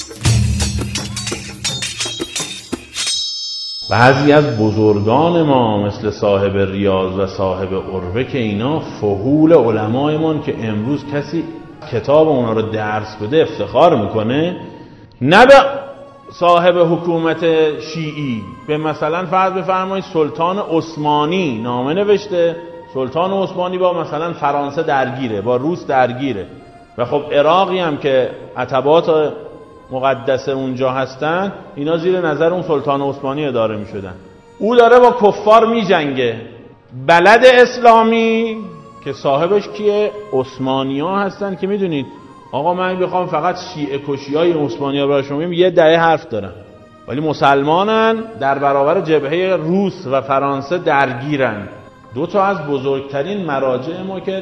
بعضی از بزرگان ما مثل صاحب ریاض و صاحب عروه که اینا فحول علمایمان که امروز کسی کتاب اونا رو درس بده افتخار میکنه، نه به صاحب حکومت شیعی، به مثلا فرض بفرمایید سلطان عثمانی نامه نوشته. سلطان عثمانی با مثلا فرانسه درگیره، با روس درگیره و خب عراقی هم که عتبات مقدس اونجا هستن، اینا زیر نظر اون سلطان عثمانی اداره میشدن. او داره با کفار میجنگه. بلد اسلامی که صاحبش کیه؟ عثمانی ها هستن که میدونید آقا من بخوام فقط شیعه کشی های عثمانی ها برای شما بگم یه دهه حرف دارن، ولی مسلمانن در برابر جبهه روس و فرانسه درگیرن. دو تا از بزرگترین مراجع ما که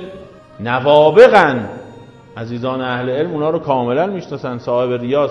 نوابغن، عزیزان اهل علم اونا رو کاملا میشناسن. صاحب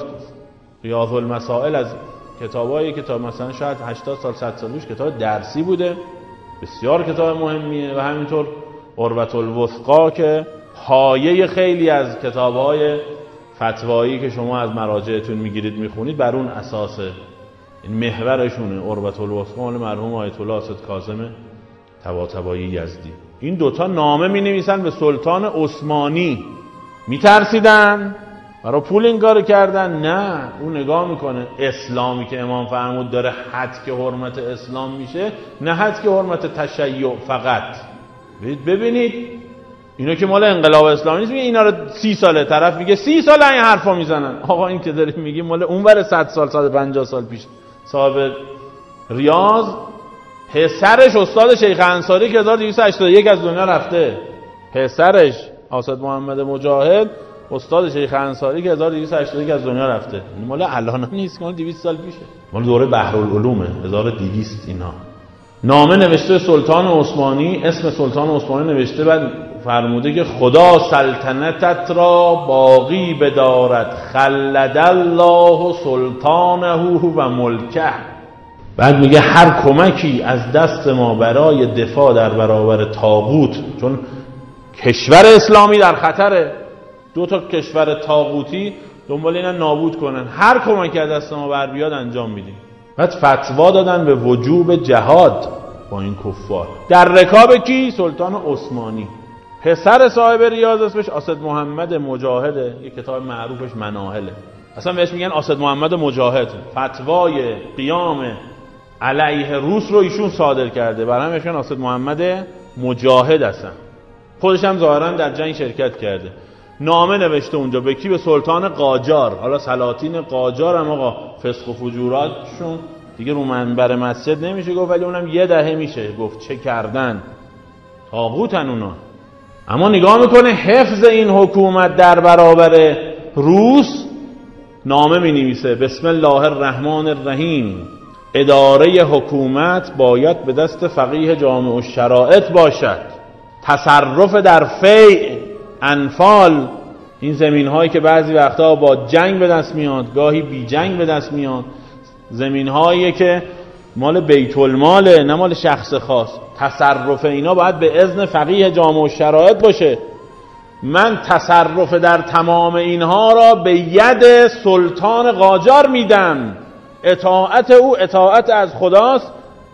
ریاض المسائل از کتابایی که تا مثلا شاید 80 سال 100 سال پیش کتاب درسی بوده، بسیار کتاب مهمیه. و همینطور عروة الوثقی که پایه خیلی از کتاب‌های فتوایی که شما از مراجعتون میگیرید میخونید بر اون اساسه، این محورشونه. عروة الوثقی مال مرحوم آیت الله اسد کاظم طباطبایی یزدی. این دوتا نامه می نویسن به سلطان عثمانی. میترسیدن، برای پول این کارو کردن؟ نه، اون نگاه میکنه اسلامی که امام فرمود داره حد که حرمت اسلام میشه، نه حد که حرمت تشیع فقط. ببینید اینا که مال انقلاب اسلامی نیست، اینا رو 30 ساله طرف میگه 30 ساله این حرفا میزنن. آقا این که داریم میگیم مال اون بره 100 سال 150 سال پیش. صاحب ریاض پسرش استاد شیخ انصاری که 1281 از دنیا رفته، پسرش اسد محمد مجاهد استاد شیخ انصاری که 1281 از دنیا رفته. این مال الان نیست، مال 200 سال پیشه، مال دوره بحرالعلومه 1200. اینا نامه نوشته سلطان عثمانی، اسم سلطان عثمانی نوشته، بعد فرموده که خدا سلطنتت را باقی بدارد، خلد الله سلطانه و ملکه. بعد میگه هر کمکی از دست ما برای دفاع در برابر طاغوت، چون کشور اسلامی در خطره، دو تا کشور طاغوتی دنبال اینن نابود کنن، هر کمکی از دست ما بر بیاد انجام میدیم. بعد فتوا دادن به وجوب جهاد با این کفار در رکاب کی؟ سلطان عثمانی. پسر صاحب ریاض اسمش اسد محمد مجاهده، یک کتاب معروفش مناهله، اصلا بهش میگن اسد محمد مجاهد. فتوای قیام علیه روس رو ایشون صادر کرده، برای همین میگن اسد محمد مجاهد هستن. خودش هم ظاهرا در جنگ شرکت کرده. نامه نوشته اونجا به کی؟ به سلطان قاجار. حالا سلاطین قاجار هم آقا فسق و فجوراتشون دیگه رو منبر مسجد نمیشه گفت، ولی اونم یه دهه میشه گفت چه کردن، طاغوتن اونا. اما نگاه میکنه حفظ این حکومت در برابر روس، نامه می نویسه بسم الله الرحمن الرحیم، اداره حکومت باید به دست فقیه جامع الشرائط باشد. تصرف در فیع انفال، این زمین هایی که بعضی وقتا با جنگ به دست میاد، گاهی بی جنگ به دست میاد، زمین هایی که مال بیت الماله نه مال شخص خاص، تصرف اینا باید به اذن فقیه جامع الشرائط باشه. من تصرف در تمام اینها را به ید سلطان قاجار میدم. اطاعت او اطاعت از خداست،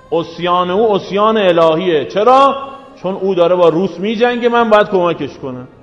عصیان او عصیان الهیه. چرا؟ چون او داره با روس میجنگه، من باید کمکش کنم.